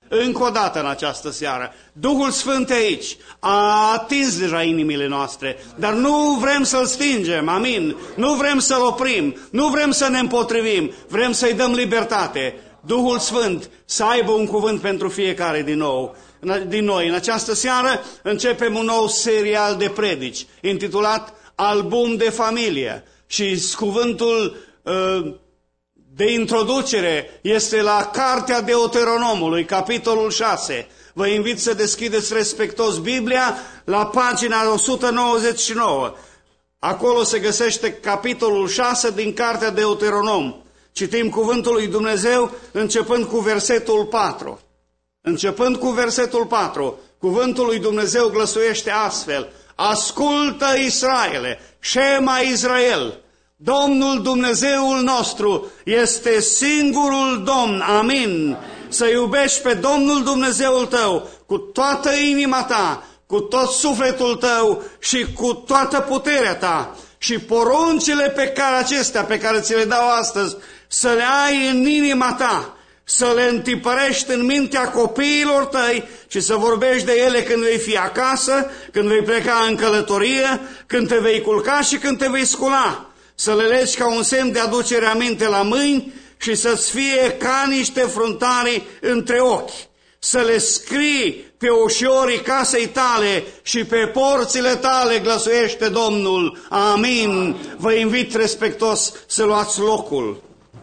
Încă o dată în această seară, Duhul Sfânt aici a atins deja inimile noastre, dar nu vrem să-L stingem, amin? Nu vrem să-L oprim, nu vrem să ne împotrivim, vrem să-i dăm libertate. Duhul Sfânt să aibă un cuvânt pentru fiecare din noi. În această seară începem un nou serial de predici, intitulat Album de familie. Și cuvântul de introducere este la Cartea Deuteronomului, capitolul 6. Vă invit să deschideți respectos Biblia la pagina 199. Acolo se găsește capitolul 6 din Cartea Deuteronom. Citim cuvântul lui Dumnezeu începând cu versetul 4. Începând cu versetul 4, cuvântul lui Dumnezeu glăsuiește astfel: Ascultă, Israele, Shema Israel, Domnul Dumnezeul nostru este singurul Domn, amin. Să iubești pe Domnul Dumnezeul tău cu toată inima ta, cu tot sufletul tău și cu toată puterea ta. Și poruncile pe care ți le dau astăzi, să le ai în inima ta, să le întipărești în mintea copiilor tăi și să vorbești de ele când vei fi acasă, când vei pleca în călătorie, când te vei culca și când te vei scula. Să le legi ca un semn de aducere aminte la mâini și să-ți fie ca niște fruntarii între ochi. Să le scrii pe ușorii casei tale și pe porțile tale, glăsuiește Domnul. Amin. Vă invit respectos să luați locul.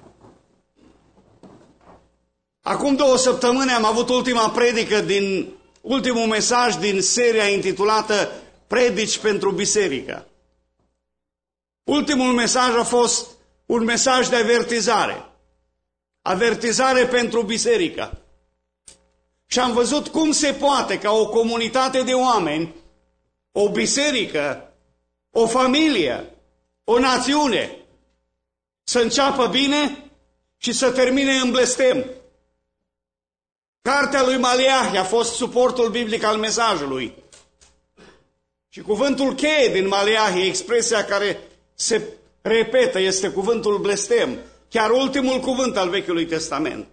Acum 2 săptămâni am avut ultimul mesaj din seria intitulată Predici pentru Biserică. Ultimul mesaj a fost un mesaj de avertizare. Avertizare pentru biserică. Și am văzut cum se poate ca o comunitate de oameni, o biserică, o familie, o națiune să înceapă bine și să termine în blestem. Cartea lui Maleahi a fost suportul biblic al mesajului. Și cuvântul cheie din Maleahi, expresia care se repetă, este cuvântul blestem, chiar ultimul cuvânt al Vechiului Testament.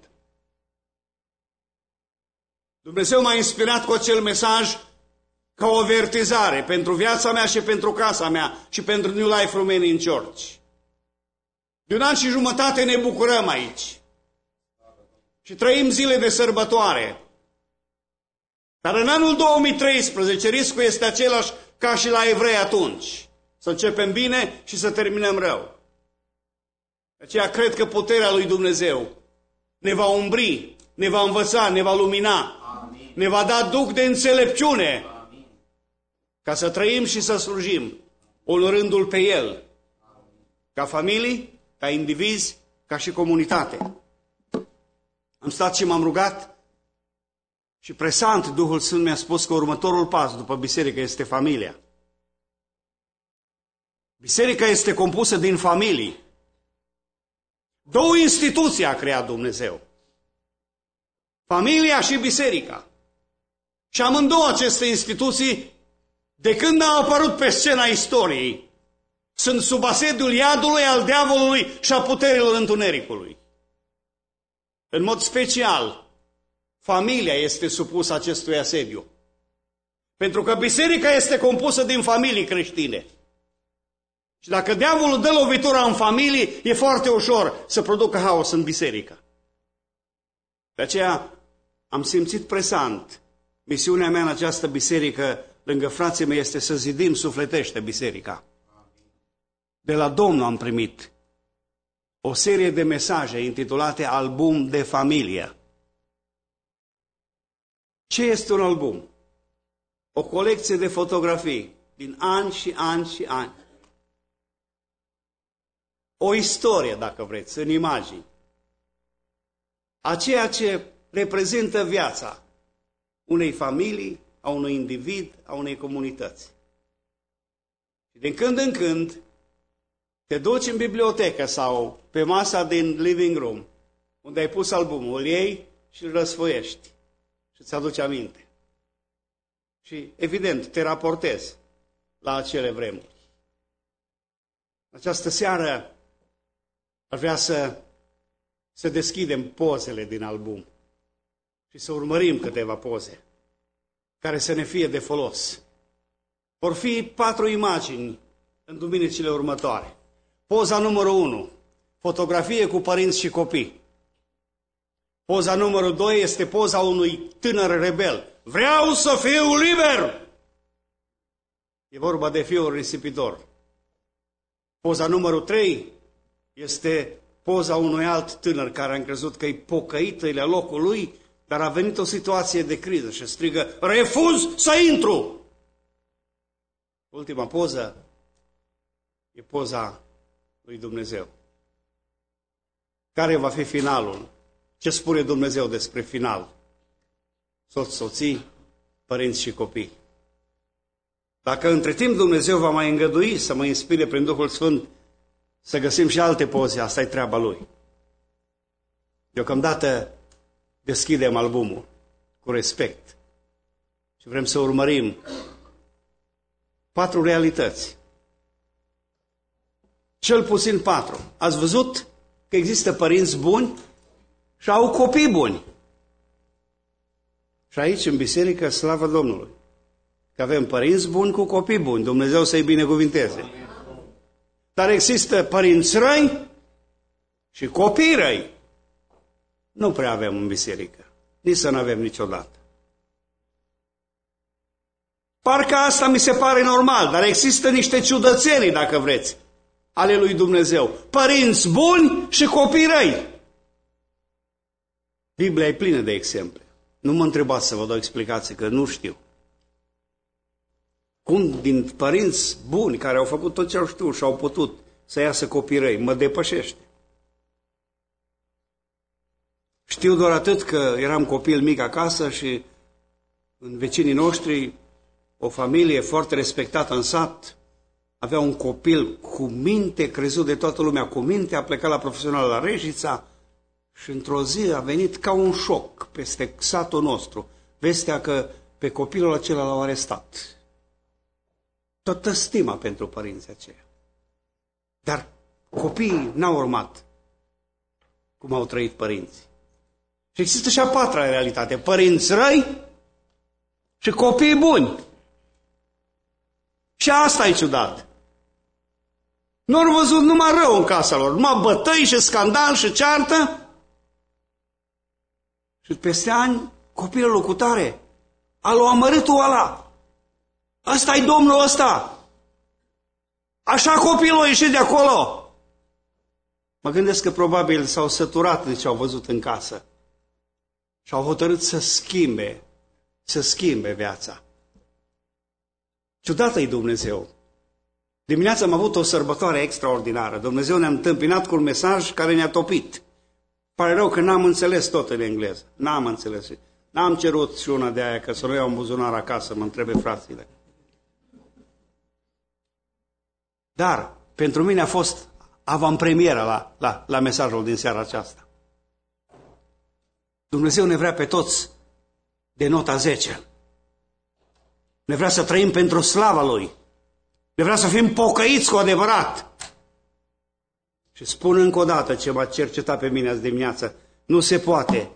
Dumnezeu m-a inspirat cu acel mesaj ca o avertizare pentru viața mea și pentru casa mea și pentru New Life Romanian Church. De 1 an și jumătate ne bucurăm aici și trăim zile de sărbătoare. Dar în anul 2013 riscul este același ca și la evrei atunci. Să începem bine și să terminăm rău. De aceea cred că puterea lui Dumnezeu ne va umbri, ne va învăța, ne va lumina, amin, ne va da duh de înțelepciune, amin, ca să trăim și să slujim, onorându-L pe El, amin, ca familii, ca indivizi, ca și comunitate. Am stat și m-am rugat și presant Duhul Sfânt mi-a spus că următorul pas după biserică este familia. Biserica este compusă din familii. 2 instituții a creat Dumnezeu. Familia și biserica. Și amândouă aceste instituții, de când au apărut pe scena istoriei, sunt sub asediul iadului, al diavolului și a puterilor întunericului. În mod special, familia este supusă acestui asediu. Pentru că biserica este compusă din familii creștine. Și dacă diavolul dă lovitura în familie, e foarte ușor să producă haos în biserică. De aceea am simțit presant. Misiunea mea în această biserică, lângă frații mei, este să zidim sufletește biserica. De la Domnul am primit o serie de mesaje intitulate Album de familie. Ce este un album? O colecție de fotografii din ani și ani și ani. O istorie, dacă vreți, în imagini, a ceea ce reprezintă viața unei familii, a unui individ, a unei comunități. Și din când în când te duci în bibliotecă sau pe masa din living room, unde ai pus albumul, îl iei și îl răsfoiești și îți aduci aminte. Și, evident, te raportezi la acele vremuri. În această seară aș vrea să deschidem pozele din album și să urmărim câteva poze care să ne fie de folos. Vor fi 4 imagini în duminicile următoare. Poza numărul 1, fotografie cu părinți și copii. Poza numărul 2 este poza unui tânăr rebel. Vreau să fiu liber! E vorba de fiul risipitor. Poza numărul 3 este poza unui alt tânăr care a încrezut că e pocăit, e la locul lui, dar a venit o situație de criză și strigă, refuz să intru! Ultima poză e poza lui Dumnezeu. Care va fi finalul? Ce spune Dumnezeu despre final? Soți, soții, părinți și copii. Dacă între timp Dumnezeu va mai îngădui să mă inspire prin Duhul Sfânt să găsim și alte poze, asta e treaba Lui. Deocamdată deschidem albumul cu respect și vrem să urmărim 4 realități. Cel puțin 4. Ați văzut că există părinți buni și au copii buni. Și aici, în biserică, slavă Domnului, că avem părinți buni cu copii buni. Dumnezeu să-i binecuvinteze. Dar există părinți răi și copii răi. Nu prea avem în biserică. Nici să nu avem niciodată. Parcă asta mi se pare normal, dar există niște ciudățenii, dacă vreți, ale lui Dumnezeu. Părinți buni și copii răi. Biblia e plină de exemple. Nu mă întrebați să vă dau explicații, că nu știu. Cum din părinți buni care au făcut tot ce au știut și au putut să iasă copii răi, mă depășește. Știu doar atât că eram copil mic acasă și în vecinii noștri, o familie foarte respectată în sat, avea un copil cu minte, crezut de toată lumea cu minte, a plecat la profesional la Reșița și într-o zi a venit ca un șoc peste satul nostru, vestea că pe copilul acela l-au arestat. Toată stima pentru părinții aceia. Dar copiii n-au urmat cum au trăit părinții. Și există și a 4-a realitate. Părinți răi și copii buni. Și asta e ciudat. Nu au văzut numai rău în casa lor, numai bătăi și scandal și ceartă. Și peste ani, copilul cu tare a luat amărâtul ăla. Ăsta-i domnul ăsta. Așa copilul a ieșit de acolo. Mă gândesc că probabil s-au săturat de ce au văzut în casă. Și au hotărât să schimbe viața. Ciudată-i Dumnezeu. Dimineața am avut o sărbătoare extraordinară. Dumnezeu ne-a întâmpinat cu un mesaj care ne-a topit. Pare rău că n-am înțeles tot în engleză. N-am înțeles. N-am cerut și una de aia, că să nu iau un buzunar acasă, mă întrebe frațile. Dar pentru mine a fost avantpremiera la mesajul din seara aceasta. Dumnezeu ne vrea pe toți de nota 10. Ne vrea să trăim pentru slava Lui. Ne vrea să fim pocăiți cu adevărat. Și spun încă o dată ce m-a cercetat pe mine azi dimineață. Nu se poate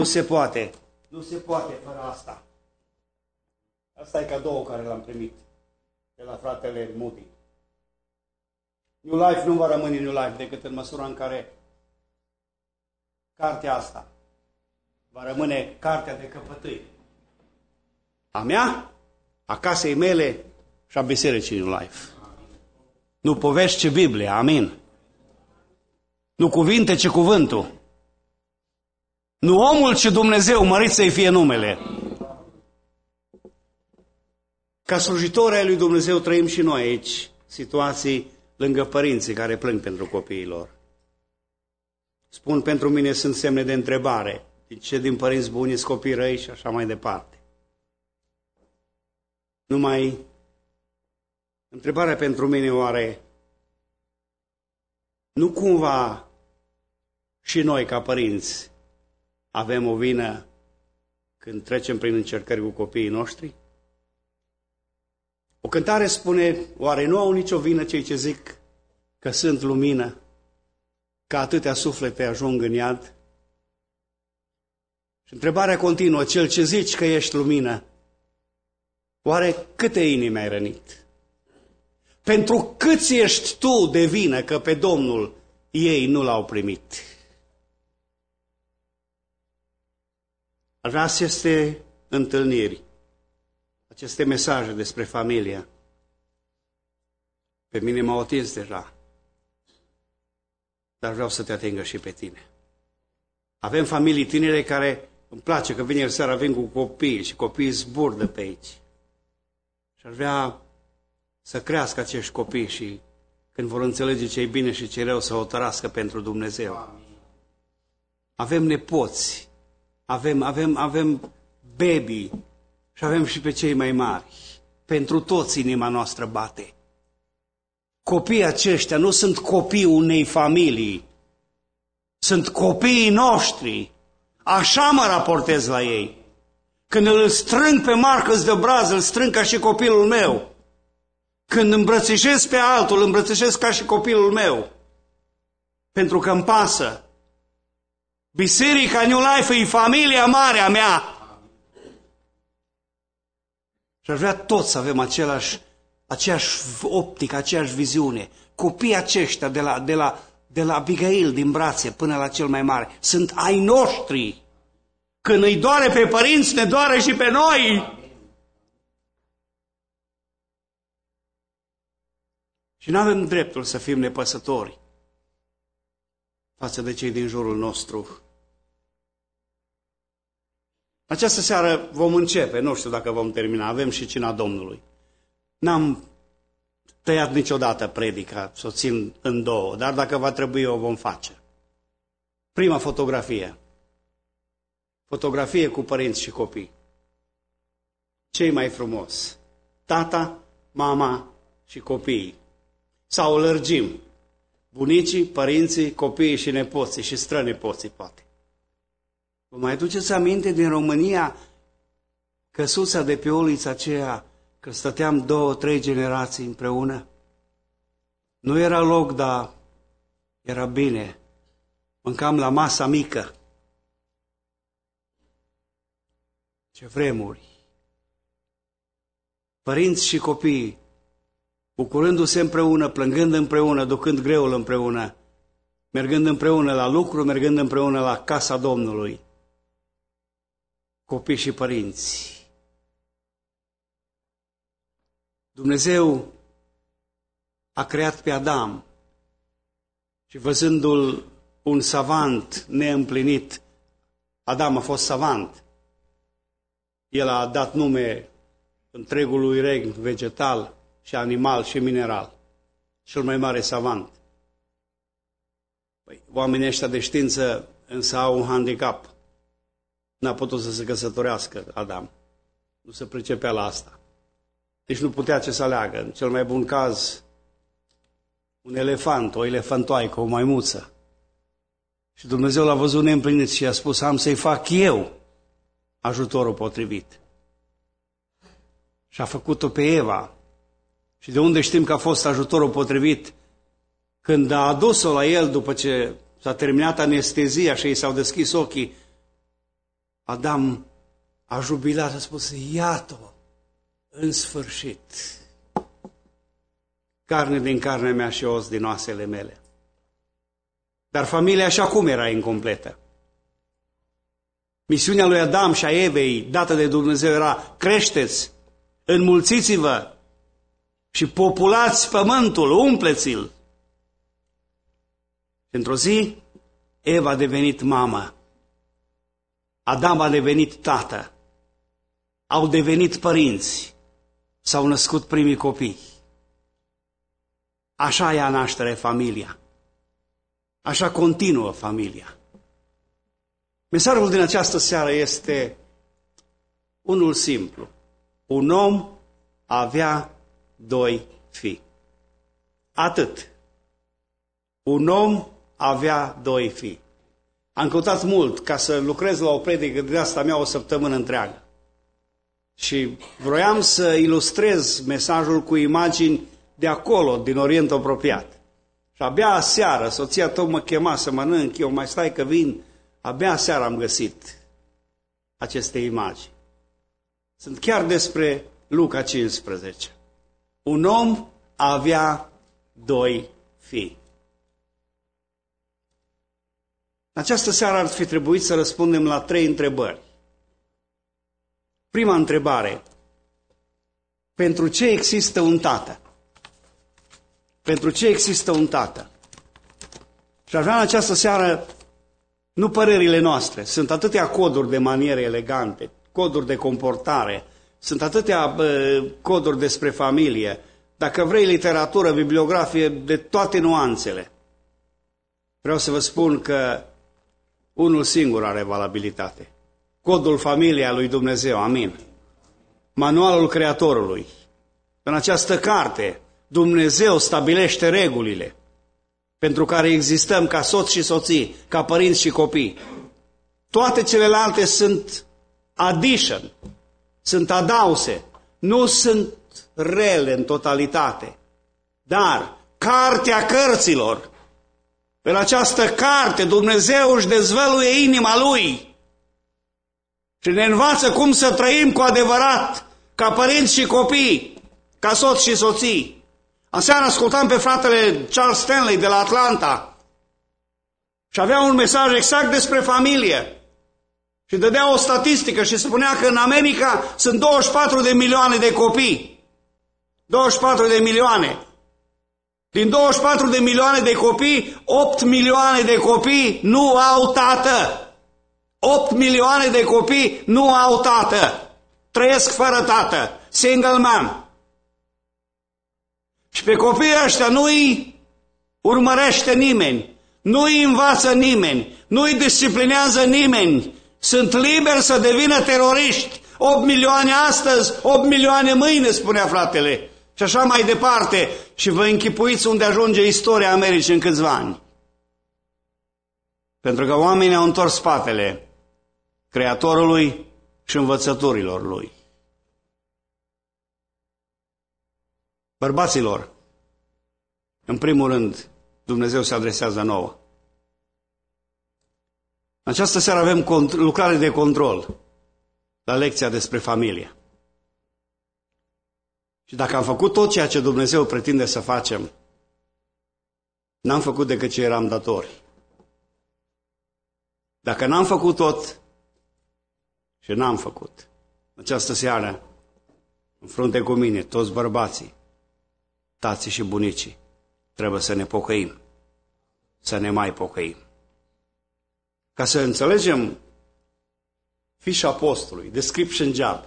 fără asta. Asta e cadoul care l-am primit de la fratele Moody. New Life nu va rămâne New Life decât în măsura în care cartea asta va rămâne cartea de căpătâi. A mea, a casei mele și a bisericii New Life. Nu povești, ci Biblie. Amin. Nu cuvinte, ci cuvântul. Nu omul, ci Dumnezeu, mărit să-i fie numele. Ca slujitori ai lui Dumnezeu trăim și noi aici situații lângă părinții care plâng pentru copiii lor. Spun, pentru mine sunt semne de întrebare. De ce din părinți buni sunt copii răi și așa mai departe. Întrebarea pentru mine oare nu cumva și noi ca părinți avem o vină când trecem prin încercări cu copiii noștri? O cântare spune, oare nu au nicio vină cei ce zic că sunt lumină, că atâtea suflete ajung în iad? Și Întrebarea continuă, cel ce zici că ești lumină, oare câte inimi ai rănit? Pentru câți ești tu de vină că pe Domnul ei nu l-au primit? Aș vrea aceste întâlniri, aceste mesaje despre familia. Pe mine m-au atins deja, dar vreau să te atingă și pe tine. Avem familii tinere care îmi place că vineri seara vin cu copii și copiii zbur de pe aici. Și aș vrea să crească acești copii și când vor înțelege ce e bine și ce e rău să hotărască pentru Dumnezeu. Avem nepoți, avem baby și avem și pe cei mai mari. Pentru toți inima noastră bate. Copiii aceștia nu sunt copiii unei familii, sunt copiii noștri. Așa mă raportez la ei. Când îl strâng pe Marcus de Braz, îl strâng ca și copilul meu. Când îmbrățișez pe altul, îl îmbrățișez ca și copilul meu. Pentru că îmi pasă. Biserica New Life e familia mare a mea. Și aș vrea toți să avem aceeași optică, aceeași viziune. Copiii aceștia de la Abigail din brațe până la cel mai mare sunt ai noștri. Când îi doare pe părinți, ne doare și pe noi. Și nu avem dreptul să fim nepăsători față de cei din jurul nostru. Această seară vom începe, nu știu dacă vom termina, avem și cina Domnului. N-am tăiat niciodată predica, să o țin în două, dar dacă va trebui o vom face. Prima fotografie. Fotografie cu părinți și copii. Cei mai frumos. Tata, mama și copiii. Sau o lărgim. Bunicii, părinții, copiii și nepoții și strănepoții, poate. Vă mai duceți aminte din România căsuța de pe ulița aceea, că stăteam 2-3 generații împreună? Nu era loc, dar era bine. Mâncam la masa mică. Ce vremuri! Părinți și copii, bucurându-se împreună, plângând împreună, ducând greul împreună, mergând împreună la lucru, mergând împreună la casa Domnului. Copii și părinți. Dumnezeu a creat pe Adam și văzându-l un savant neîmplinit, Adam a fost savant. El a dat nume întregului regn vegetal și animal și mineral. Cel mai mare savant. Păi, oamenii ăștia de știință însă au un handicap. N-a putut să se căsătorească Adam. Nu se pricepea la asta. Deci nu putea ce să aleagă. În cel mai bun caz, un elefant, o elefantoaică, o maimuță. Și Dumnezeu l-a văzut neîmplinit și a spus, am să-i fac eu ajutorul potrivit. Și a făcut-o pe Eva. Și de unde știm că a fost ajutorul potrivit? Când a adus-o la el după ce s-a terminat anestezia și i s-au deschis ochii, Adam a jubilat, a spus, iată-o, în sfârșit, carne din carnea mea și os din oasele mele. Dar familia și acum era incompletă. Misiunea lui Adam și a Evei, dată de Dumnezeu, era creșteți, înmulțiți-vă și populați pământul, umpleți-l. Într-o zi, Eva a devenit mamă, Adam a devenit tată, au devenit părinți, s-au născut primii copii. Așa ia naștere familia. Așa continuă familia. Mesajul din această seară este unul simplu. Un om avea 2 fii. Atât. Un om avea 2 fii. Am căutat mult ca să lucrez la o predică de asta mea o săptămână întreagă. Și vroiam să ilustrez mesajul cu imagini de acolo, din Orientul apropiat. Și abia aseară, soția tot mă chema să mănânc, eu mai stai că vin, abia aseară am găsit aceste imagini. Sunt chiar despre Luca 15. Un om avea 2 fii. În această seară ar fi trebuit să răspundem la 3 întrebări. Prima întrebare: pentru ce există un tată? Pentru ce există un tată? Și aș vrea în această seară, nu părerile noastre, sunt atâtea coduri de maniere elegante, coduri de comportare, sunt atâtea coduri despre familie, dacă vrei literatură, bibliografie, de toate nuanțele. Vreau să vă spun că unul singur are valabilitate. Codul familiei a lui Dumnezeu, amin. Manualul Creatorului. În această carte, Dumnezeu stabilește regulile pentru care existăm ca soți și soții, ca părinți și copii. Toate celelalte sunt addition, sunt adause, nu sunt rele în totalitate. Dar cartea cărților, în această carte Dumnezeu își dezvăluie inima Lui și ne învață cum să trăim cu adevărat ca părinți și copii, ca soți și soții. Aseară ascultam pe fratele Charles Stanley de la Atlanta și avea un mesaj exact despre familie. Și dădea o statistică și spunea că în America sunt 24 de milioane de copii. 24 de milioane. Din 24 de milioane de copii, 8 milioane de copii nu au tată. 8 milioane de copii nu au tată. Trăiesc fără tată. Single man. Și pe copiii ăștia nu îi urmărește nimeni, nu îi învață nimeni, nu îi disciplinează nimeni. Sunt liberi să devină teroriști. 8 milioane astăzi, 8 milioane mâine, spunea fratele. Și așa mai departe. Și vă închipuiți unde ajunge istoria Americii în câțiva ani. Pentru că oamenii au întors spatele Creatorului și învățăturilor Lui. Bărbaților, în primul rând, Dumnezeu se adresează nouă. În această seară avem lucrare de control la lecția despre familie. Și dacă am făcut tot ceea ce Dumnezeu pretinde să facem, n-am făcut decât ce eram datori. Dacă n-am făcut tot, și n-am făcut, în această seară, în frunte cu mine, toți bărbații, tații și bunicii, trebuie să ne pocăim, să ne mai pocăim. Ca să înțelegem fișa postului, description job,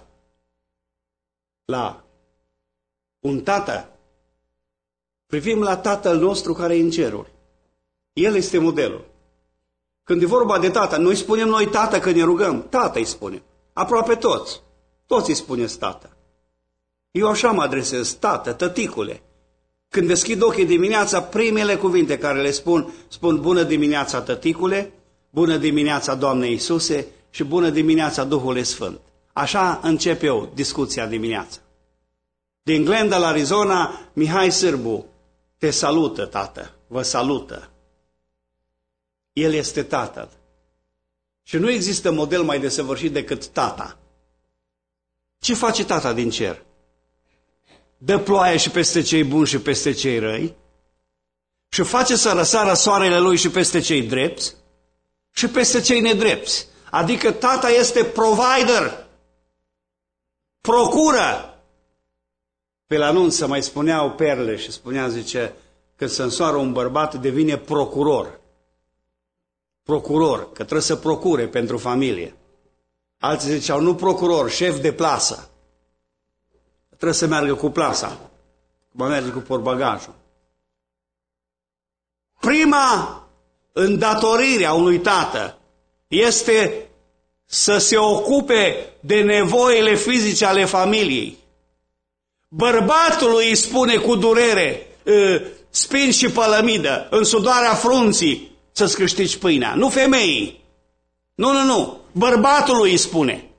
la un tată, privim la Tatăl nostru care e în ceruri. El este modelul. Când e vorba de tată, noi spunem noi tată când ne rugăm, tată îi spunem. Aproape toți. Toți îi spuneți tată. Eu așa mă adresez, tată, tăticule. Când deschid ochii dimineața, primele cuvinte care le spun bună dimineața, tăticule, bună dimineața, Doamne Iisuse și bună dimineața, Duhul Sfânt. Așa încep eu discuția dimineața. Din Glendale, Arizona, Mihai Sârbu, te salută, tată, vă salută. El este tatăl. Și nu există model mai desăvârșit decât tata. Ce face tata din cer? Dă ploaie și peste cei buni și peste cei răi și face să răsară soarele lui și peste cei drepți și peste cei nedrepți. Adică tata este provider, procură. Pe la anunț mai spuneau perle și spunea, zice, când se însoară un bărbat devine procuror. Procuror, că trebuie să procure pentru familie. Alții ziceau, nu procuror, șef de plasă. Trebuie să meargă cu plasa, cum merge cu portbagajul. Prima îndatorire a unui tată este să se ocupe de nevoile fizice ale familiei. Bărbatului îi spune cu durere, spin și pălămidă, în sudoarea frunții, să-ți câștigi pâinea. Nu femeii. Nu. Bărbatului îi spune.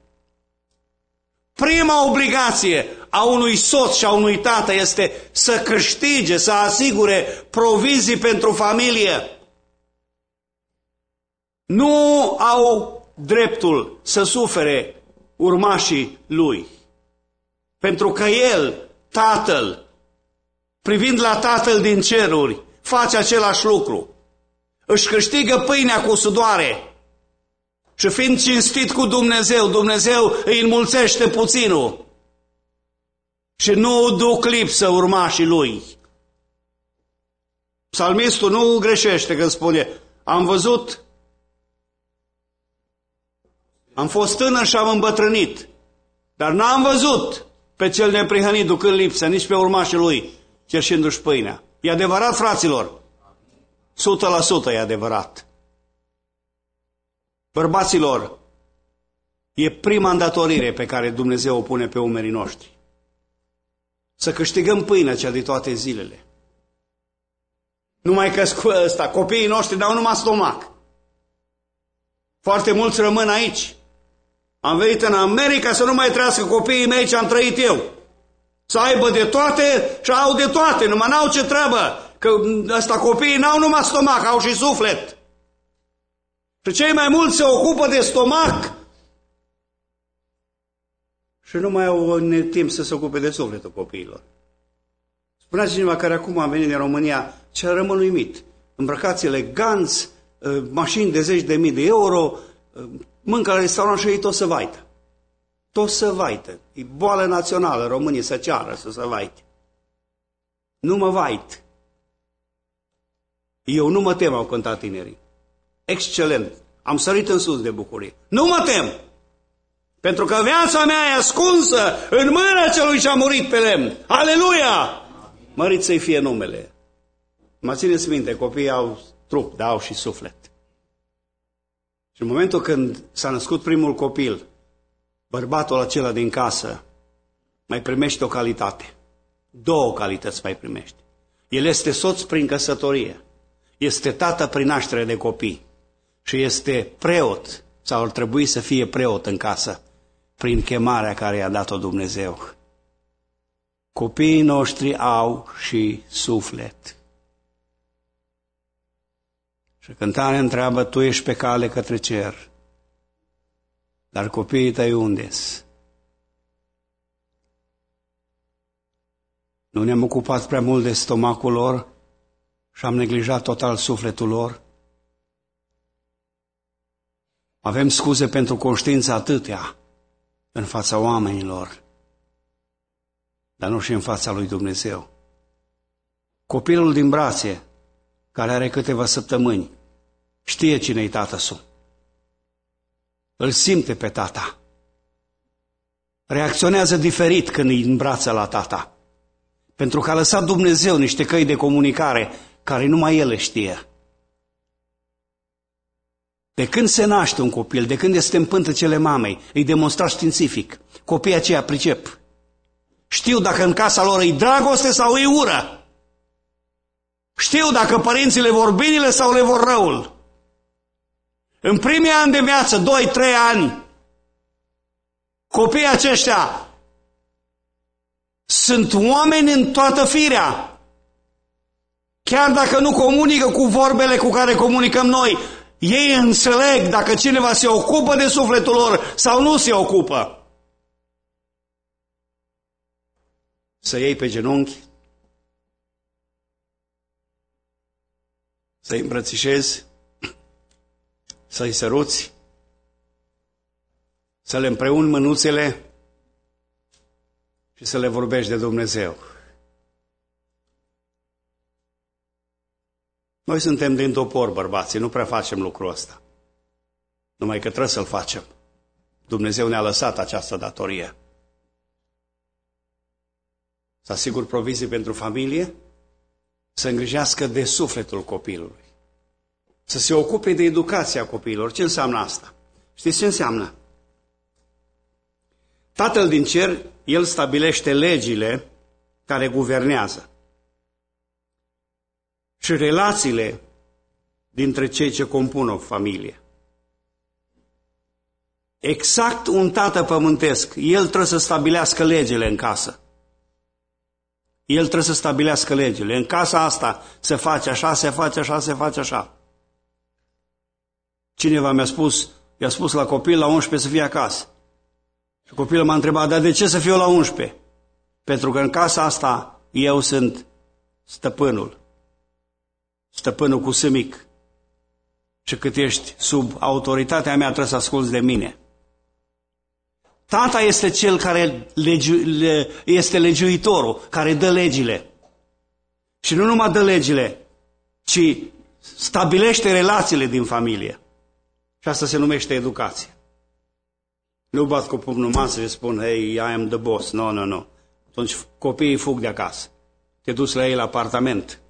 Prima obligație a unui soț și a unui tată este să câștige, să asigure provizii pentru familie. Nu au dreptul să sufere urmașii lui. Pentru că el, Tatăl, privind la Tatăl din ceruri, face același lucru. Își câștigă pâinea cu sudoare și fiind cinstit cu Dumnezeu, Dumnezeu îi înmulțește puținul și nu duc lipsă urmașii lui. Psalmistul nu greșește când spune: am văzut, am fost tânăr și am îmbătrânit, dar n-am văzut pe cel neprihănit ducând lipsă, nici pe urmașii lui cerșindu-și pâinea. E adevărat, fraților? 100% e adevărat. Bărbaților, e prima îndatorire pe care Dumnezeu o pune pe umerii noștri. Să câștigăm pâinea cea de toate zilele. Numai că ăsta, copiii noștri dau numai stomac. Foarte mulți rămân aici. Am venit în America să nu mai trăiască copiii mei ce am trăit eu. Să aibă de toate și au de toate, numai n-au ce treabă. Că ăsta copiii n-au numai stomac, au și suflet. Și cei mai mulți se ocupă de stomac și nu mai au timp să se ocupe de sufletul copiilor. Spunea cineva care acum a venit din România, ce rămân uimit. Îmbrăcați eleganți, mașini de 10.000 de euro, mâncă la restaurant și ei tot să vaită. Tot să vaită. E boală națională, românii să ceară să se vaite. Nu mă vait. Eu nu mă tem, au cântat tinerii. Excelent. Am sărit în sus de bucurie. Nu mă tem. Pentru că viața mea e ascunsă în mâna celui ce a murit pe lemn. Aleluia! Mărit să-i fie numele. Mă țineți minte, copiii au trup, dar au și suflet. Și în momentul când s-a născut primul copil, bărbatul acela din casă mai primește o calitate. 2 calități mai primește. El este soț prin căsătorie, este tată prin naștere de copii și este preot, sau ar trebui să fie preot în casă, prin chemarea care i-a dat-o Dumnezeu. Copiii noștri au și suflet. Și cântarea întreabă: tu ești pe cale către cer, dar copiii tăi unde-s? Nu ne-am ocupat prea mult de stomacul lor și am neglijat total sufletul lor? Avem scuze pentru conștiință atâtea în fața oamenilor, dar nu și în fața lui Dumnezeu. Copilul din brațe, care are câteva săptămâni, știe cine-i tată-su. Îl simte pe tata. Reacționează diferit când îi îmbrață la tata. Pentru că a lăsat Dumnezeu niște căi de comunicare care numai El le știe. De când se naște un copil, de când este în pântecele mamei, îi demonstra științific. Copiii aceia pricep. Știu dacă în casa lor e dragoste sau e ură. Știu dacă părinții le vor binele sau le vor răul. În primii ani de viață, 2-3 ani, copiii aceștia sunt oameni în toată firea. Chiar dacă nu comunică cu vorbele cu care comunicăm noi, ei înțeleg dacă cineva se ocupă de sufletul lor sau nu se ocupă. Să iei pe genunchi, să-i îmbrățișezi, să-i săruți, să le împreuni mânuțele și să le vorbești de Dumnezeu. Noi suntem din topor, bărbații, nu prea facem lucrul ăsta. Numai că trebuie să-l facem. Dumnezeu ne-a lăsat această datorie. Să asigur provizii pentru familie, să îngrijească de sufletul copilului, să se ocupe de educația copiilor. Ce înseamnă asta? Știți ce înseamnă? Tatăl din cer, El stabilește legile care guvernează și relațiile dintre cei ce compun o familie. Exact un tată pământesc, el trebuie să stabilească legile în casă. El trebuie să stabilească legile. În casa asta se face așa, se face așa, se face așa. Cineva mi-a spus, I-a spus la copil la 11 să fie acasă. Și copilul m-a întrebat, dar de ce să fiu la 11? Pentru că în casa asta eu sunt stăpânul. Stăpânul cu S mic. Și cât ești sub autoritatea mea, trebuie să asculți de mine. Tata este cel care este legiuitorul, care dă legile. Și nu numai dă legile, ci stabilește relațiile din familie. Și asta se numește educație. Nu bat cu pumnul masă și spun, hey, I am the boss. No. Atunci copiii fug de acasă. Te duci la ei la apartament.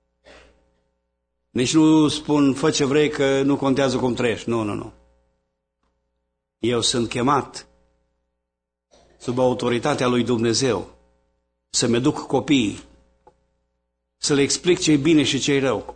Nici nu spun, fă ce vrei că nu contează cum trăiești. Nu. Eu sunt chemat sub autoritatea lui Dumnezeu să-mi educ copiii, să le explic ce-i bine și ce-i rău.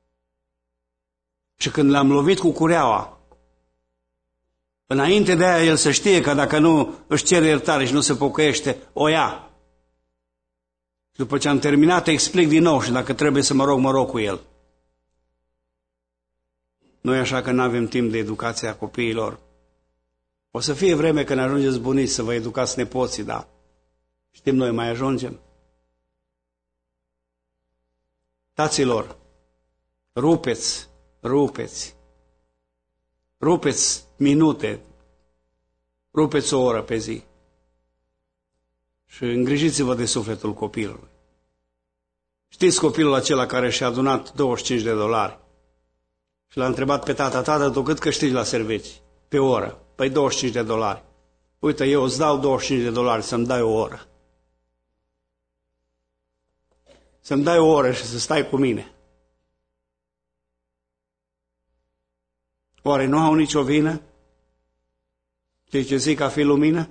Și când l-am lovit cu cureaua, înainte de aia el să știe că dacă nu își cere iertare și nu se pocăiește, o ia. După ce am terminat, explic din nou și dacă trebuie să mă rog cu el. Nu e așa că nu avem timp de educația copiilor. O să fie vreme când ajungeți bunici să vă educați nepoții, da. Știm noi, mai ajungem. Taților, rupeți minute, rupeți o oră pe zi și îngrijiți-vă de sufletul copilului. Știți copilul acela care și-a adunat $25 și l-a întrebat pe tata, tu cât câștigi la servicii? Pe oră. Păi $25. Uite, eu îți dau $25 să-mi dai o oră. Să-mi dai o oră și să stai cu mine. Oare nu au nicio vină? Cei ce zic a fi lumină?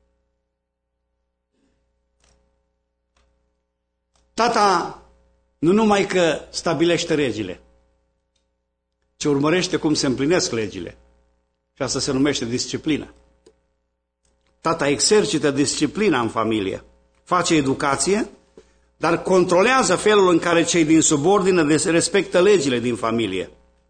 Tata nu numai că stabilește legile, ci urmărește cum se împlinesc legile. Și asta se numește disciplină. Tata exercită disciplina în familie, face educație, dar controlează felul în care cei din subordine respectă legile din familie.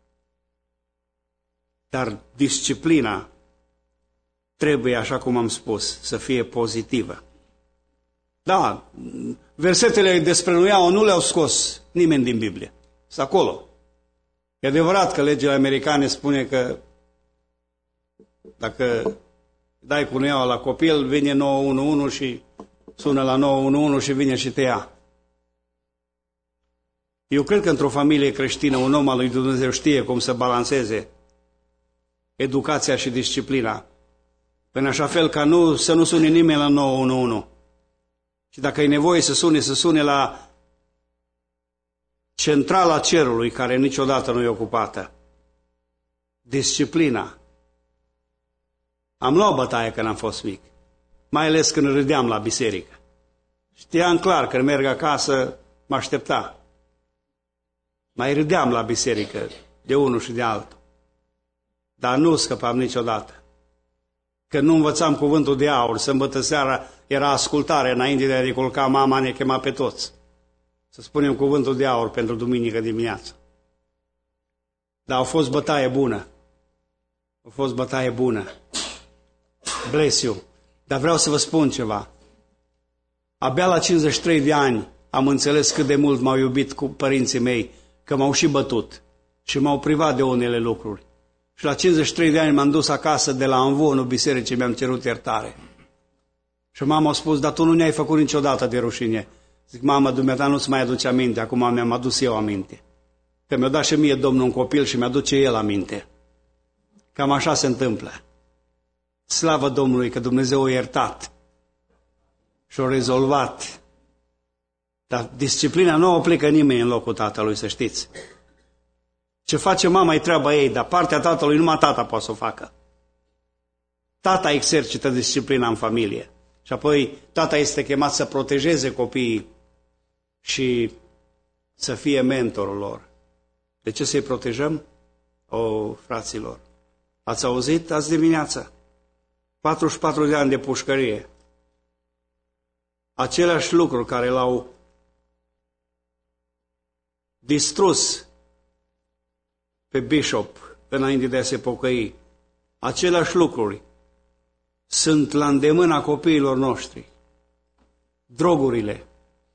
Dar disciplina trebuie, așa cum am spus, să fie pozitivă. Da, versetele despre nuiaua nu le-au scos nimeni din Biblie. Sunt acolo. E adevărat că legile americane spune că dacă dai cu nuiaua la copil, vine 911 și sună la 911 și vine și te ia. Eu cred că într-o familie creștină un om al lui Dumnezeu știe cum să balanceze educația și disciplina, în așa fel ca să nu sune nimeni la 911. Și dacă e nevoie să sune la centrala cerului, care niciodată nu e ocupată. Disciplina. Am luat bătaie când am fost mic, mai ales când râdeam la biserică. Știam clar că merg acasă, mă aștepta. Mai râdeam la biserică, de unul și de altul. Dar nu scăpam niciodată. Când nu învățam cuvântul de aur, sâmbătă seara era ascultare, înainte de a reculca, mama ne chema pe toți să spunem cuvântul de aur pentru duminică dimineață. Dar a fost bătaie bună. A fost bătaie bună. Bless you. Dar vreau să vă spun ceva. Abia la 53 de ani am înțeles cât de mult m-au iubit cu părinții mei, că m-au și bătut și m-au privat de unele lucruri. Și la 53 de ani m-am dus acasă de la amvonul bisericii, mi-am cerut iertare. Și mama a spus, dar tu nu ne-ai făcut niciodată de rușine. Zic, mamă, dumneata nu-ți mai aduce aminte, acum mi-am adus eu aminte. Că mi-a dat și mie Domnul un copil și mi-aduce el aminte. Cam așa se întâmplă. Slavă Domnului că Dumnezeu a iertat și a rezolvat. Dar disciplina nu o aplică nimeni în locul tatălui, să știți. Ce face mama e treaba ei, dar partea tatălui numai tata poate să o facă. Tata exercită disciplina în familie. Și apoi tata este chemat să protejeze copiii și să fie mentorul lor. De ce să-i protejăm? Fraților, ați auzit azi dimineața? 44 de ani de pușcărie. Aceleași lucruri care l-au distrus pe Bishop înainte de a se pocăi, aceleași lucruri sunt la îndemâna copiilor noștri. Drogurile,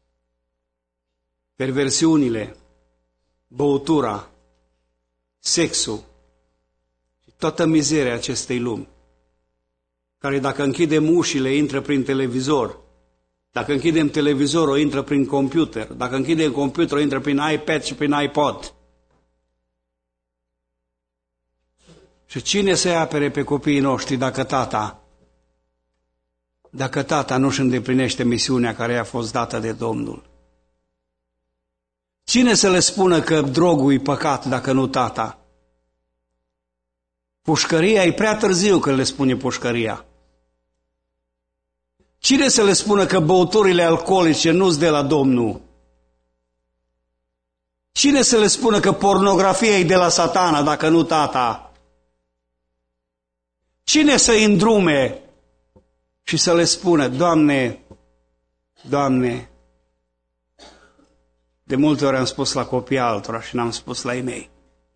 perversiunile, băutura, sexul și toată mizeria acestei lumi, care dacă închidem ușile, intră prin televizor, dacă închidem televizorul, intră prin computer, dacă închidem computerul, intră prin iPad și prin iPod. Și cine să-i apere pe copiii noștri dacă tata nu-și îndeplinește misiunea care i-a fost dată de Domnul? Cine să le spună că drogul e păcat dacă nu tata? Pușcăria e prea târziu când le spune pușcăria. Cine să le spună că băuturile alcoolice nu-s de la Domnul? Cine să le spună că pornografia e de la Satana dacă nu tata? Cine să-i îndrume și să le spună, Doamne, Doamne, de multe ori am spus la copii altora și n-am spus la ei mei.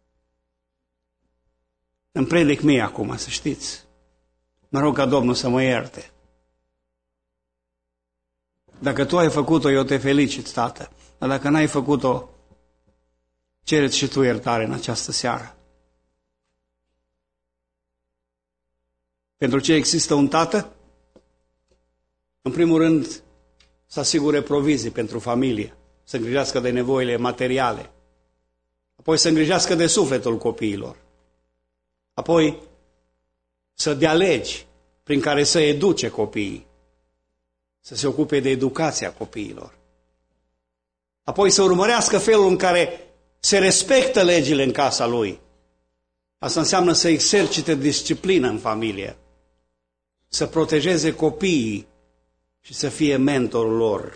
Îmi predic mie acum, să știți. Mă rog ca Domnul să mă ierte. Dacă tu ai făcut-o, eu te felicit, tată. Dar dacă n-ai făcut-o, cereți și tu iertare în această seară. Pentru ce există un tată? În primul rând, să asigure provizii pentru familie, să îngrijească de nevoile materiale, apoi să îngrijească de sufletul copiilor, apoi să dea legi prin care să educe copiii, să se ocupe de educația copiilor, apoi să urmărească felul în care se respectă legile în casa lui. Asta înseamnă să exercite disciplină în familie, să protejeze copiii și să fie mentorul lor.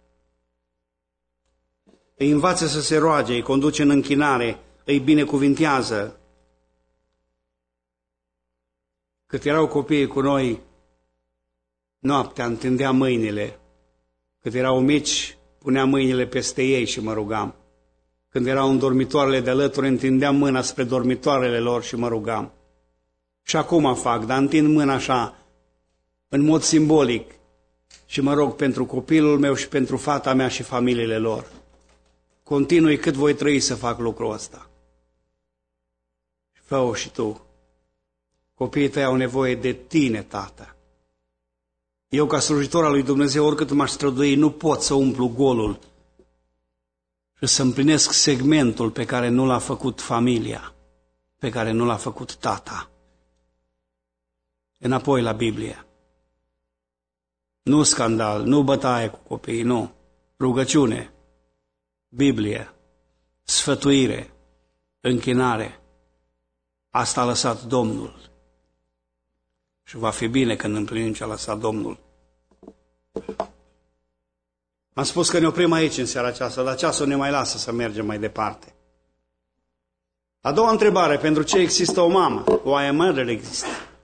Îi învață să se roage, îi conduce în închinare, îi binecuvintează. Cât erau copiii cu noi, noaptea întindea mâinile. Cât erau mici, punea mâinile peste ei și mă rugam. Când erau în dormitoarele de alături, întindeam mâna spre dormitoarele lor și mă rugam. Și acum fac, dar întind mâna așa, în mod simbolic, și mă rog pentru copilul meu și pentru fata mea și familiile lor. Continui cât voi trăi să fac lucrul ăsta. Fă-o și tu. Copiii tăi au nevoie de tine, tată. Eu, ca slujitor al lui Dumnezeu, oricât m-aș strădui, nu pot să umplu golul și să împlinesc segmentul pe care nu l-a făcut familia, pe care nu l-a făcut tata. Înapoi la Biblie. Nu scandal, nu bătaie cu copiii, nu. Rugăciune, Biblie, sfătuire, închinare. Asta a lăsat Domnul. Și va fi bine când împlinim ce a lăsat Domnul. Am spus că ne oprim aici în seara aceasta, dar ceasul ne mai lasă să mergem mai departe. A doua întrebare, pentru ce există o mamă? Why a mother există?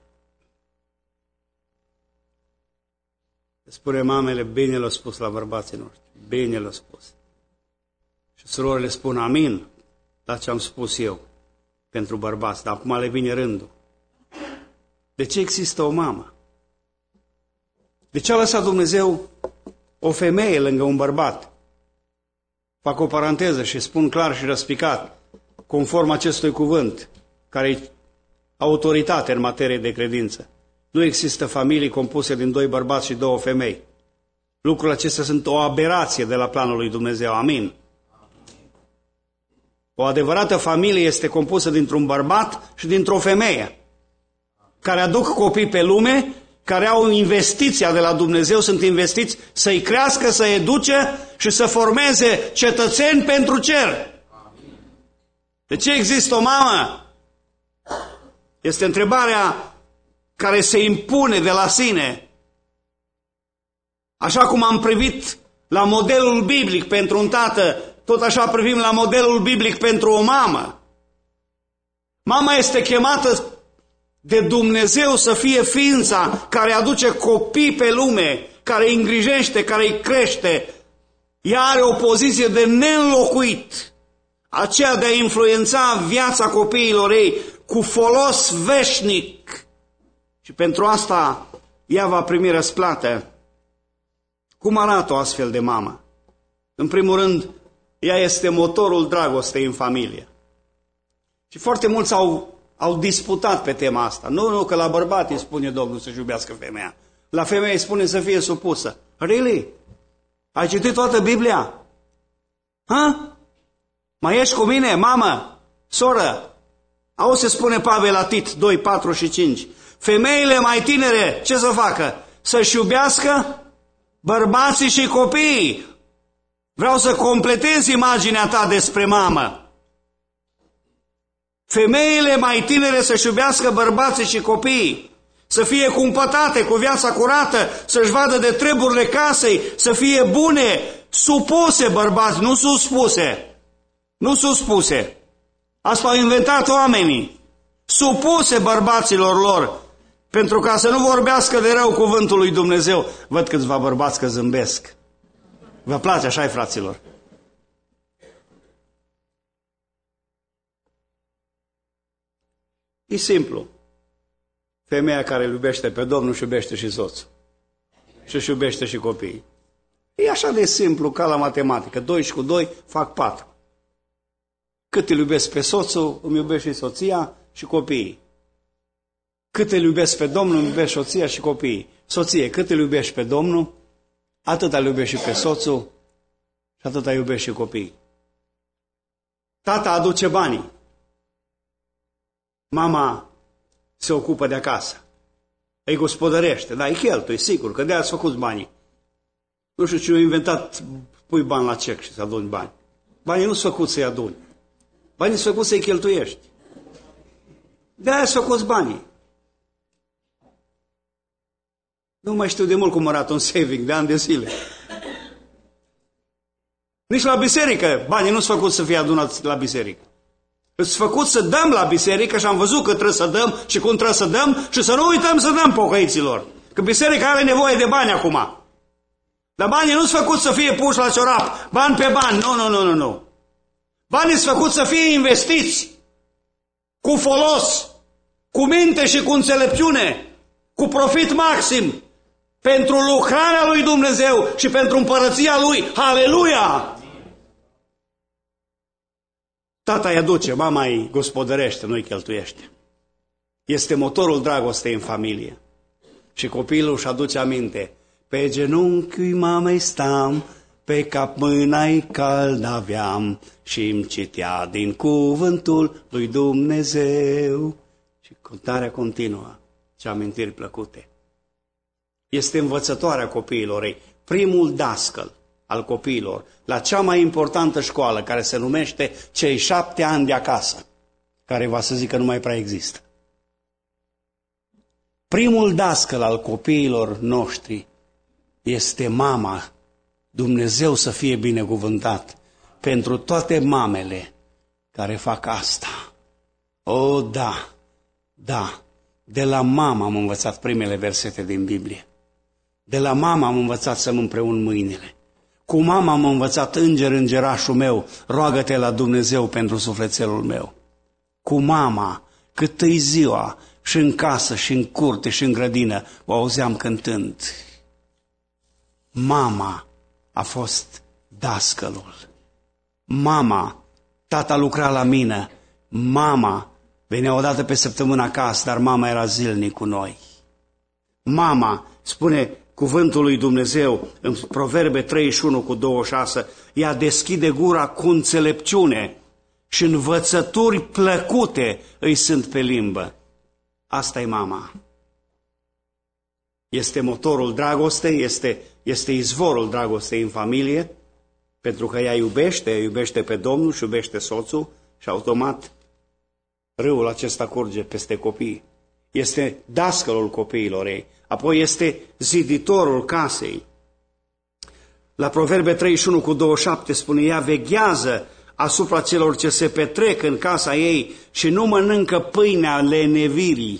Spune mamele, bine l-a spus la bărbații noștri, bine l-a spus. Și surorile spun amin la ce am spus eu pentru bărbați, dar acum le vine rândul. De ce există o mamă? De ce a lăsat Dumnezeu o femeie lângă un bărbat? Fac o paranteză și spun clar și răspicat, conform acestui cuvânt, care e autoritate în materie de credință. Nu există familii compuse din 2 bărbați și 2 femei. Lucrurile acestea sunt o aberație de la planul lui Dumnezeu. Amin. O adevărată familie este compusă dintr-un bărbat și dintr-o femeie, care aduc copii pe lume, care au investiția de la Dumnezeu, sunt investiți să-i crească, să educe și să formeze cetățeni pentru cer. De ce există o mamă? Este întrebarea care se impune de la sine. Așa cum am privit la modelul biblic pentru un tată, tot așa privim la modelul biblic pentru o mamă. Mama este chemată de Dumnezeu să fie ființa care aduce copii pe lume, care îi îngrijește, care îi crește. Ea are o poziție de neînlocuit, aceea de a influența viața copiilor ei cu folos veșnic. Și pentru asta ea va primi răsplată. Cum arată o astfel de mamă? În primul rând, ea este motorul dragostei în familie. Și foarte mulți au disputat pe tema asta. Nu, că la bărbat îi spune Domnul să-și iubească femeia. La femeie îi spune să fie supusă. Really? Ai citit toată Biblia? Ha? Mai ești cu mine, mamă, soră? Auzi se spune Pavel la Tit 2, 4 și 5. Femeile mai tinere, ce să facă? Să-și iubească bărbații și copiii. Vreau să completez imaginea ta despre mamă. Femeile mai tinere să-și iubească bărbații și copiii, să fie cumpătate cu viața curată, să-și vadă de treburile casei, să fie bune, supuse bărbați, nu suspuse. Nu suspuse. Asta au inventat oamenii. Supuse bărbaților lor, pentru ca să nu vorbească de rău cuvântul lui Dumnezeu. Văd câțiva bărbați că zâmbesc. Vă place așa, fraților? E simplu. Femeia care îl iubește pe Domnul își iubește și soțul. Și își iubește și copiii. E așa de simplu ca la matematică. 2 și cu 2 fac 4. Cât îl iubesc pe soțul, îmi iubește și soția și copiii. Cât îl iubesc pe Domnul, îmi iubesc soția și copiii. Soție, cât îl iubești pe Domnul, atât îl iubești și pe soțul și atât îl iubești și copiii. Tata aduce banii. Mama se ocupă de acasă. Îi gospodărește, da, îi cheltuie, sigur, că de-aia ați făcut banii. Nu știu cine a inventat, pui bani la cec și să aduni bani. Banii nu sunt făcuți să-i aduni. Banii sunt făcuți să-i cheltuiești. De-aia ați făcut banii. Nu mai știu de mult cum arată un saving de ani de zile. Nici la biserică banii nu sunt făcuți să fie adunați la biserică. Sunt făcuți să dăm la biserică și am văzut că trebuie să dăm și cum trebuie să dăm și să nu uităm să dăm pocăiților. Că biserica are nevoie de bani acum. Dar banii nu sunt făcuți să fie puși la ciorap. Bani pe bani. Nu. Banii sunt făcuți să fie investiți cu folos, cu minte și cu înțelepciune, cu profit maxim pentru lucrarea lui Dumnezeu și pentru împărăția lui. Aleluia! Tata îi aduce, mama îi gospodărește, nu îi cheltuiește. Este motorul dragostei în familie. Și copilul își aduce aminte. Pe genunchiul mamei stam, pe cap mâna-i cald aveam și îmi citea din cuvântul lui Dumnezeu. Și cântarea continuă. Ce amintiri plăcute. Este învățătoarea copiilor ei. Primul dascăl al copiilor la cea mai importantă școală, care se numește cei 7 ani de acasă, care va să zic că nu mai prea există. Primul dascăl al copiilor noștri este mama. Dumnezeu să fie binecuvântat pentru toate mamele care fac asta. O, da, de la mama am învățat primele versete din Biblie. De la mama am învățat să-mi împreun mâinile. Cu mama am învățat, îngerașul meu, roagă-te la Dumnezeu pentru sufletelul meu. Cu mama, cât îi ziua, și în casă, și în curte, și în grădină, o auzeam cântând. Mama a fost dascălul. Mama, tata lucra la mină. Mama venea o dată pe săptămână acasă, dar mama era zilnic cu noi. Mama, spune cuvântul lui Dumnezeu în Proverbe 31 cu 26, ea deschide gura cu înțelepciune și învățături plăcute îi sunt pe limbă. Asta e mama. Este motorul dragostei, este izvorul dragostei în familie, pentru că ea iubește pe Domnul și iubește soțul și automat râul acesta curge peste copii. Este dascălul copiilor ei, apoi este ziditorul casei. La Proverbe 31 cu 27 spune, ea veghează asupra celor ce se petrec în casa ei și nu mănâncă pâinea lenevirii.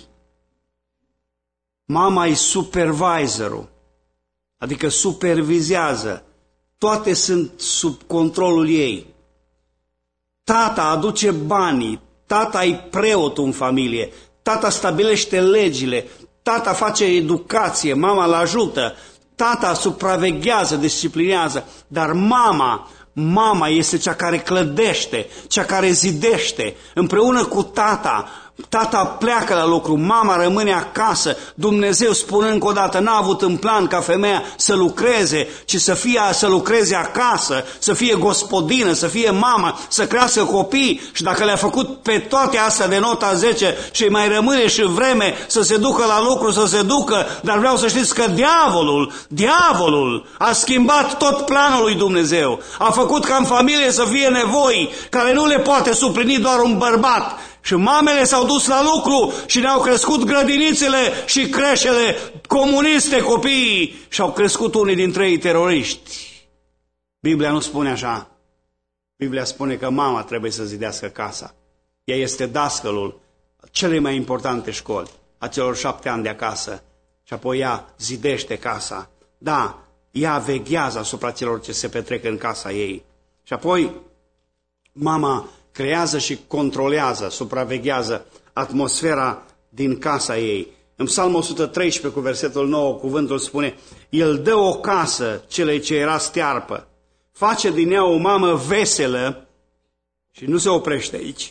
Mama e supervisorul, adică supervizează. Toate sunt sub controlul ei. Tata aduce banii, tata e preotul în familie, tata stabilește legile, tata face educație, mama îl ajută, tata supraveghează, disciplinează, dar mama este cea care clădește, cea care zidește, împreună cu tata. Tata pleacă la lucru, mama rămâne acasă. Dumnezeu, spune încă o dată, n-a avut în plan ca femeia să lucreze, ci să lucreze acasă, să fie gospodină, să fie mamă, să crească copii. Și dacă le-a făcut pe toate astea de nota 10 și mai rămâne și vreme să se ducă la lucru, să se ducă, dar vreau să știți că diavolul a schimbat tot planul lui Dumnezeu. A făcut ca în familie să fie nevoi care nu le poate suplini doar un bărbat. Și mamele s-au dus la lucru și ne-au crescut grădinițele și creșele comuniste copiii și au crescut unii dintre ei teroriști. Biblia nu spune așa. Biblia spune că mama trebuie să zidească casa. Ea este dascălul celei mai importante școli, a celor 7 ani de acasă. Și apoi ea zidește casa. Da, ea veghează asupra celor ce se petrec în casa ei. Și apoi mama creează și controlează, supraveghează atmosfera din casa ei. În Psalmul 113 cu versetul 9, cuvântul spune: El dă o casă celei ce era stearpă, face din ea o mamă veselă și nu se oprește aici.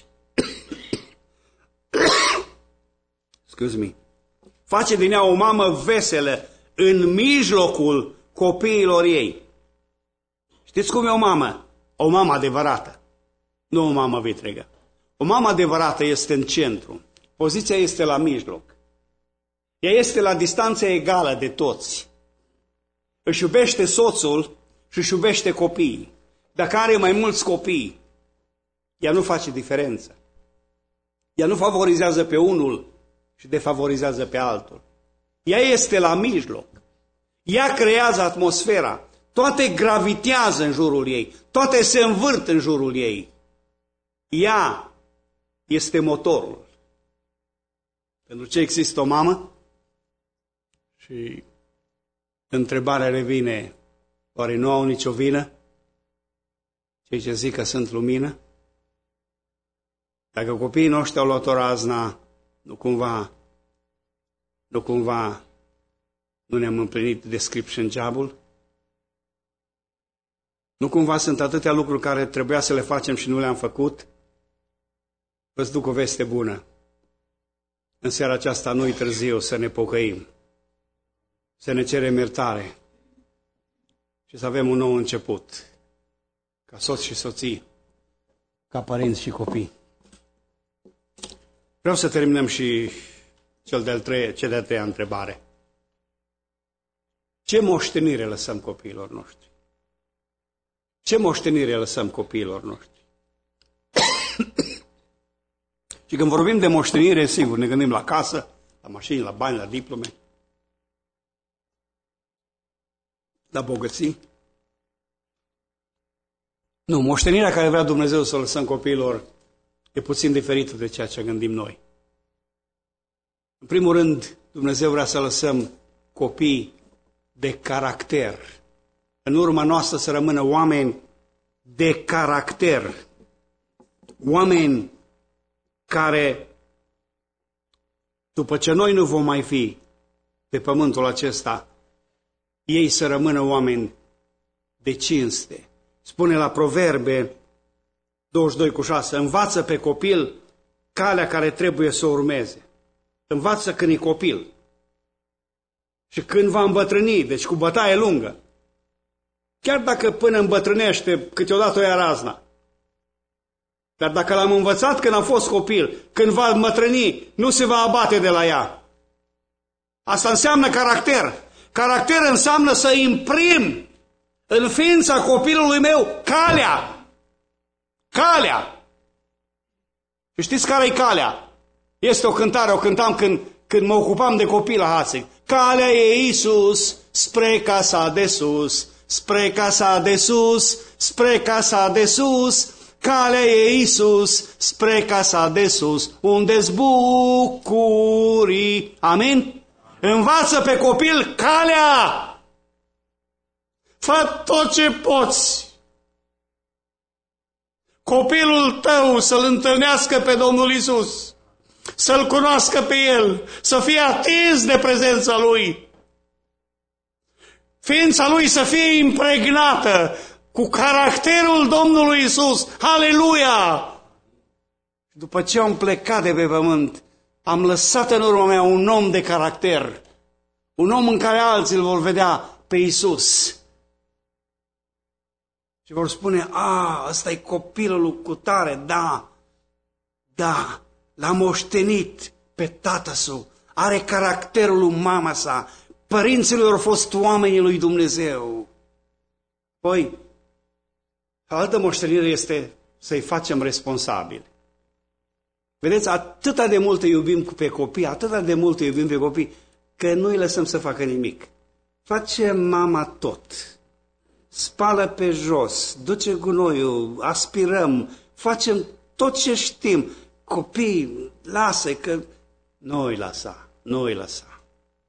Excuse me. Face din ea o mamă veselă în mijlocul copiilor ei. Știți cum e o mamă? O mamă adevărată. Nu o mamă vitregă. O mamă adevărată este în centru. Poziția este la mijloc. Ea este la distanță egală de toți. Își iubește soțul și își iubește copiii. Dacă are mai mulți copii, ea nu face diferență. Ea nu favorizează pe unul și defavorizează pe altul. Ea este la mijloc. Ea creează atmosfera. Toate gravitează în jurul ei. Toate se învârt în jurul ei. Ea este motorul. Pentru ce există o mamă? Și întrebarea revine: oare nu au nicio vină cei ce zic că sunt lumină? Dacă copiii noștri au luat o razna, nu cumva nu ne-am împlinit description job-ul? Nu cumva sunt atâtea lucruri care trebuia să le facem și nu le-am făcut? Vă-ți duc o veste bună. În seara aceasta nu-i târziu să ne pocăim, să ne cerem iertare și să avem un nou început, ca soți și soții, ca părinți și copii. Vreau să terminăm și cea de-a treia întrebare. Ce moștenire lăsăm copiilor noștri? Ce moștenire lăsăm copiilor noștri? Și când vorbim de moștenire, sigur, ne gândim la casă, la mașini, la bani, la diplome, la bogății. Nu, moștenirea care vrea Dumnezeu să o lăsăm copiilor e puțin diferită de ceea ce gândim noi. În primul rând, Dumnezeu vrea să lăsăm copii de caracter. În urma noastră să rămână oameni de caracter. Oameni care, după ce noi nu vom mai fi pe pământul acesta, ei să rămână oameni de cinste. Spune la Proverbe 22:6, învață pe copil calea care trebuie să o urmeze. Învață când e copil. Și când va îmbătrâni, deci cu bătaie lungă, chiar dacă până îmbătrânește câteodată o ia razna, dar dacă l-am învățat când am fost copil, când va îmbătrâni, nu se va abate de la ea. Asta înseamnă caracter. Caracter înseamnă să imprim în ființa copilului meu calea. Calea. Și știți care e calea? Este o cântare, o cântam când mă ocupam de copii la Hațeg. Calea e Iisus spre casa de sus, spre casa de sus, spre casa de sus. Calea e Iisus spre casa de sus, unde-s bucurii. Amin? Învață pe copil calea. Fă tot ce poți. Copilul tău să-L întâlnească pe Domnul Iisus. să-L cunoască pe El, să fie atins de prezența Lui. Ființa Lui să fie impregnată cu caracterul Domnului Iisus. Haleluia! După ce am plecat de pe pământ, am lăsat în urma mea un om de caracter, un om în care alții îl vor vedea pe Iisus. Și vor spune, ăsta e copilul lui cutare, da, l-a moștenit pe tată său, are caracterul lui mama sa, părinții lui au fost oamenii lui Dumnezeu. Păi, altă moștenire este să-i facem responsabili. Vedeți, atâta de mult îi iubim pe copii, că nu îi lăsăm să facă nimic. Face mama tot. Spală pe jos, duce gunoiul, aspirăm, facem tot ce știm. Copii, lasă că nu îi lăsa.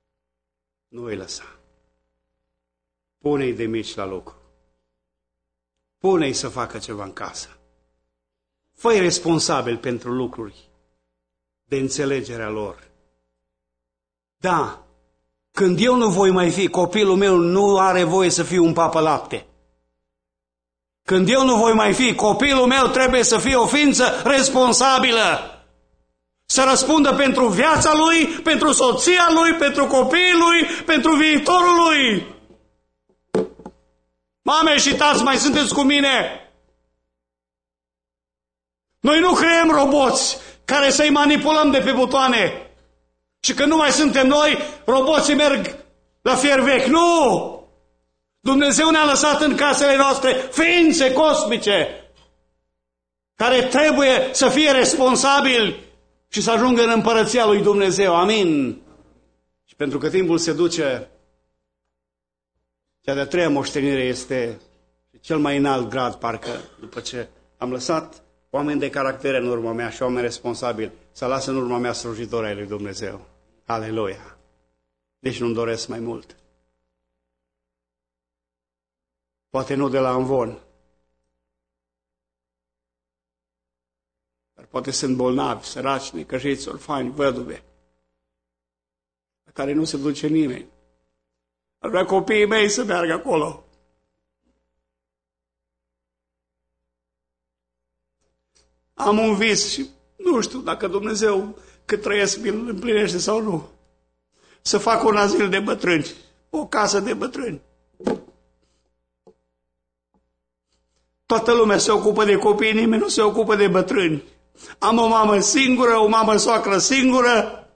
Pune-i de mici la lucru. Pune-i să facă ceva în casă. Fă-i responsabil pentru lucruri de înțelegerea lor. Da, când eu nu voi mai fi, copilul meu nu are voie să fie un papă lapte. Când eu nu voi mai fi, copilul meu trebuie să fie o ființă responsabilă. Să răspundă pentru viața lui, pentru soția lui, pentru copiii lui, pentru viitorul lui. Mame și tați, mai sunteți cu mine? Noi nu creăm roboți care să-i manipulăm de pe butoane. Și că nu mai suntem noi, roboții merg la fier vechi. Nu! Dumnezeu ne-a lăsat în casele noastre ființe cosmice care trebuie să fie responsabili și să ajungă în împărăția lui Dumnezeu. Amin. Și pentru că timpul se duce, cea de-a treia moștenire este cel mai înalt grad, parcă, după ce am lăsat oameni de caractere în urma mea și oameni responsabili, să lasă în urma mea slujitori ai lui Dumnezeu. Aleluia! Deci nu-mi doresc mai mult. Poate nu de la amvon, dar poate sunt bolnavi, săraci, necăjiți, orfani, văduve, la care nu se duce nimeni. Ar vrea copiii mei să meargă acolo. Am un vis și nu știu dacă Dumnezeu, cât trăiesc, îl împlinește sau nu. Să fac un azil de bătrâni, o casă de bătrâni. Toată lumea se ocupă de copii, nimeni nu se ocupă de bătrâni. Am o mamă singură, o mamă soacră singură.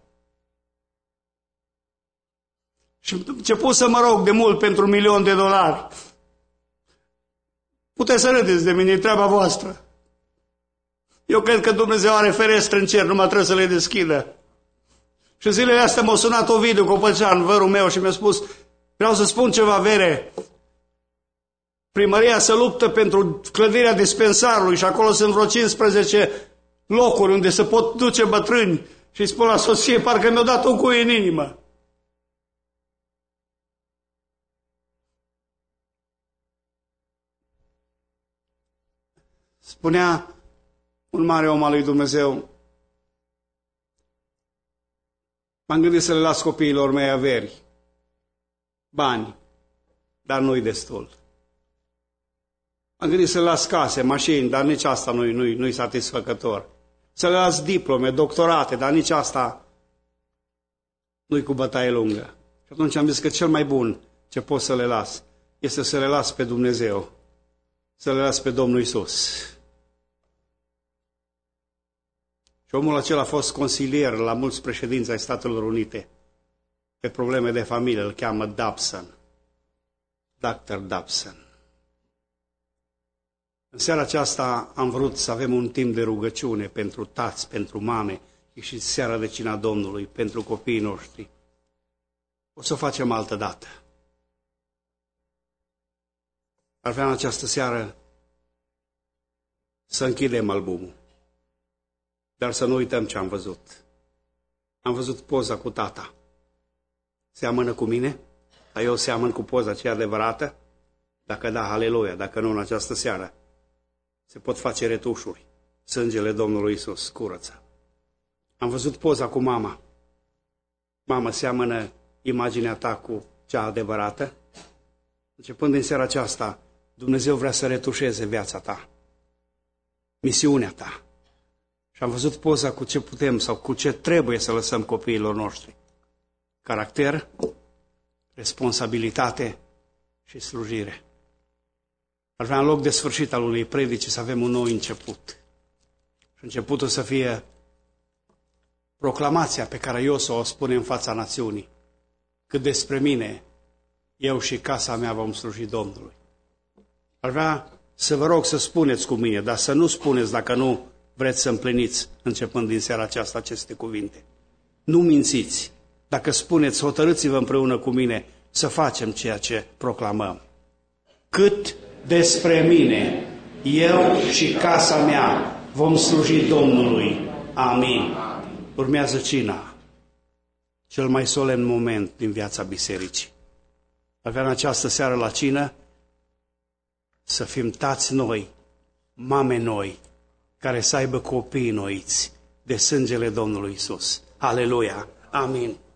Și am început să mă rog de mult pentru $1.000.000. Puteți să râdeți de mine, e treaba voastră. Eu cred că Dumnezeu are ferestre în cer, numai trebuie să le deschidă. Și zilele astea m-a sunat Ovidiu Copăcean, vărul meu, și mi-a spus, vreau să spun ceva, Vere. Primăria se luptă pentru clădirea dispensarului și acolo sunt vreo 15 locuri unde se pot duce bătrâni. Și îi spun la soție, parcă mi-a dat un cuie în inimă. Spunea un mare om al lui Dumnezeu, m-am gândit să le las copiilor mei averi, bani, dar nu-i destul. M-am gândit să le las case, mașini, dar nici asta nu-i satisfăcător. Să le las diplome, doctorate, dar nici asta nu-i cu bătaie lungă. Și atunci am zis că cel mai bun ce pot să le las este să le las pe Dumnezeu, să le las pe Domnul Iisus. Și omul acela a fost consilier la mulți președinți ai Statelor Unite pe probleme de familie, îl cheamă Dobson, Dr. Dobson. În seara aceasta am vrut să avem un timp de rugăciune pentru tați, pentru mame și seara de cina Domnului, pentru copiii noștri. O să o facem altă dată. Ar vrea în această seară să închidem albumul. Dar să nu uităm ce am văzut. Am văzut poza cu tata. Seamănă cu mine? Dar eu seamăn cu poza aceea adevărată? Dacă da, aleluia. Dacă nu, în această seară se pot face retușuri. Sângele Domnului Iisus curăță. Am văzut poza cu mama. Mamă, seamănă imaginea ta cu cea adevărată? Începând din seara aceasta, Dumnezeu vrea să retușeze viața ta, misiunea ta. Și am văzut poza cu ce putem sau cu ce trebuie să lăsăm copiilor noștri. Caracter, responsabilitate și slujire. Ar vrea în loc de sfârșit al unei predici să avem un nou început. Și începutul să fie proclamația pe care Iosua o spune în fața națiunii. Cât despre mine, eu și casa mea vom sluji Domnului. Ar vrea să vă rog să spuneți cu mine, dar să nu spuneți dacă nu vreți să împliniți, începând din seara aceasta, aceste cuvinte. Nu mințiți. Dacă spuneți, hotărâți-vă împreună cu mine să facem ceea ce proclamăm. Cât despre mine, eu și casa mea vom sluji Domnului. Amin. Urmează cina, cel mai solemn moment din viața bisericii. Avea în această seară la cină să fim tați noi, mame noi, care să aibă copii noiți de sângele Domnului Iisus. Aleluia! Amin!